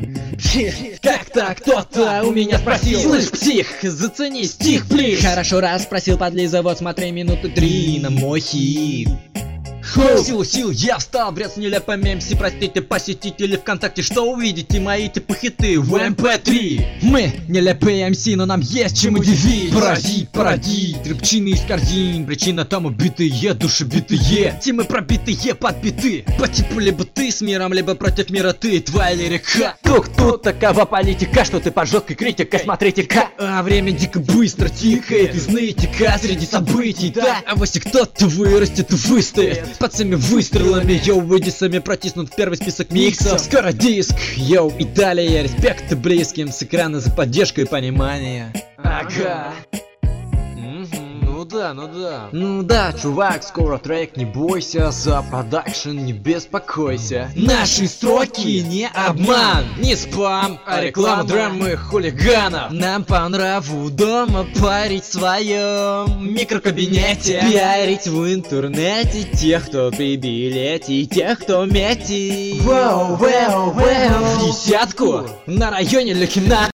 Как-то кто-то у меня спросил: слышь, псих, зацени стих, плиз. Хорошо, раз спросил, подлиза, вот смотри, минуты 3 на мой хит. Сил, я встал, бред с нелепым МС. Простите, посетители ВКонтакте, что увидите мои типа хиты в MP3. Мы нелепые МС, но нам есть чем удивить. Пародить, рыбчины из корзин. Причина тому битые, душебитые. Темы пробитые, подбиты. По типу либо ты с миром, либо против мира ты, твоя лирика. Тут такова политика, что ты под жесткой критикой, смотрите-ка. А время дико быстро тикает, и знаете-ка, среди событий, да. А если кто-то вырастет и выстоит под всеми выстрелами, йоу, выйди сами протиснут в первый список миксов. Скоро диск, йоу, и далее респект близким с экрана за поддержку и понимание. Ага. Ну да, чувак, скоро трек, не бойся. За продакшн не беспокойся. Наши строки не обман, не спам, а реклама драмы хулиганов. Нам по нраву дома парить в своем микрокабинете, пиарить в интернете тех, кто при билете, и тех, кто метит в десятку на районе Люкина.